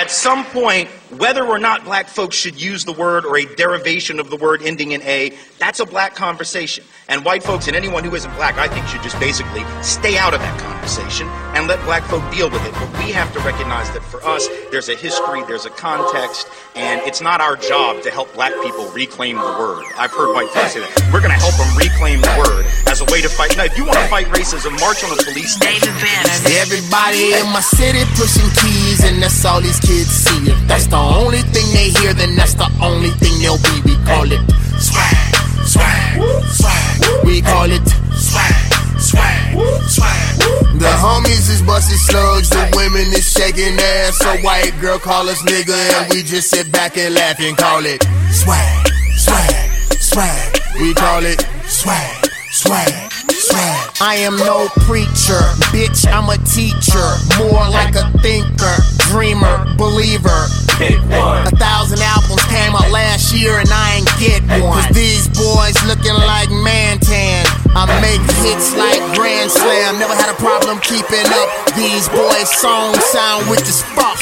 at some point, whether or not black folks should use the word or a derivation of the word ending in A, that's a black conversation. And white folks and anyone who isn't black, I think, should just basically stay out of that conversation and let black folk deal with it. But we have to recognize that for us, there's a history, there's a context, and it's not our job to help black people reclaim the word. I've heard white folks say that. We're going to help them reclaim the word as a way to fight. Now, if you want to fight racism, march on the police station. Everybody in my city pushing keys, and that's all these kids see. If that's the only thing they hear, then that's the only thing they'll be. We call it swag, swag, swag. We call it swag, swag, swag. The homies is busting slugs, the women is shaking ass. A white girl call us nigga, and we just sit back and laugh and call it swag, swag, swag. We call it swag, swag, swag. I am no preacher, bitch, I'm a teacher. More like a thinker, dreamer, believer. Pick one. 1,000 albums came out last year and I ain't get one. Cause these boys looking like Mantan. I make hits like Grand Slam. Never had a problem keeping up. These boys' songs sound weak as fuck.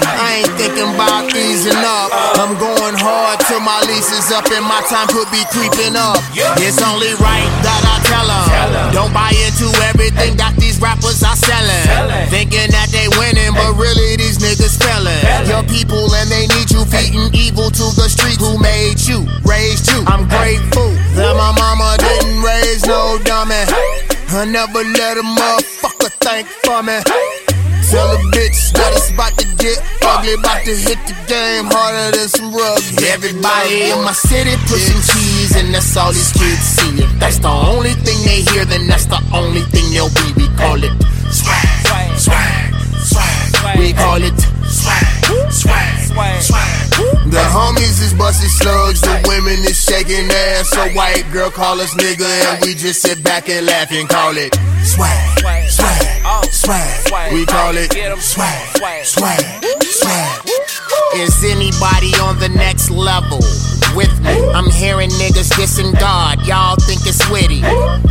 I ain't thinking about easing up. I'm going hard till my lease is up and my time could be creeping up. It's only right that I tell them. Don't buy into everything that these rappers are selling. Thinking that they winning, but really these niggas failing. Your people and they need you, feeding evil to the street. Who made you, raised you? I'm grateful that my mama didn't raise no dummy. I never let a motherfucker think for me. Tell a bitch that it's about to get ugly, about to hit the game harder than some rugby. Everybody in my city pushing keys, and that's all these kids see. If that's the only thing they hear, then that's the only thing they'll be. We call it swag, swag, swag. We call it swag, swag, swag. The homies is busting slugs, the women is shaking ass. A white girl call us nigga, and we just sit back and laugh and call it swag, swag, swag. We call it swag, swag, swag. Is anybody on the next level with me? I'm hearing niggas dissing God, y'all think it's witty.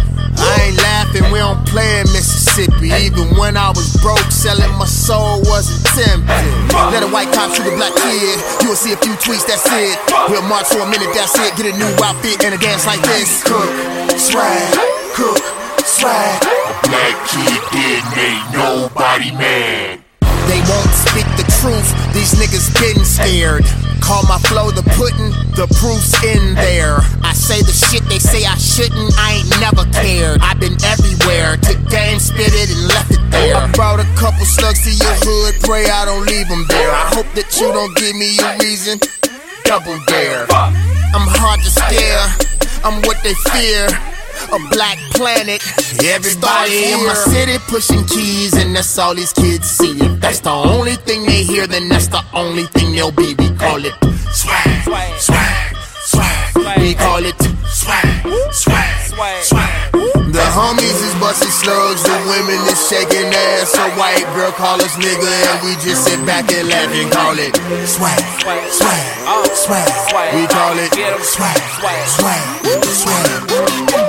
I ain't laughing, we don't play in Mississippi. Even when I was broke, selling my soul wasn't tempting. Let a white cop shoot a black kid, you'll see a few tweets, that's it. We'll march for a minute, that's it. Get a new outfit and a dance like this. Cook, swag, cook, swag. A black kid did make nobody mad. They won't speak the truth, these niggas been scared. Call my flow the pudding, the proof's in there. I say the shit they say I shouldn't, I ain't never cared. I've been everywhere, took game, spit it and left it there. I brought a couple slugs to your hood, pray I don't leave them there. I hope that you don't give me a reason, double dare. I'm hard to scare, I'm what they fear. A black planet, everybody in my city pushing keys, and that's all these kids see. If that's the only thing they hear, then that's the only thing they'll be. We call it swag, swag, swag. We call it swag, swag, swag. The homies is busting slugs, the women is shaking ass. A white girl call us nigga, and we just sit back and laugh and call it swag, swag, swag. We call it swag, swag, swag.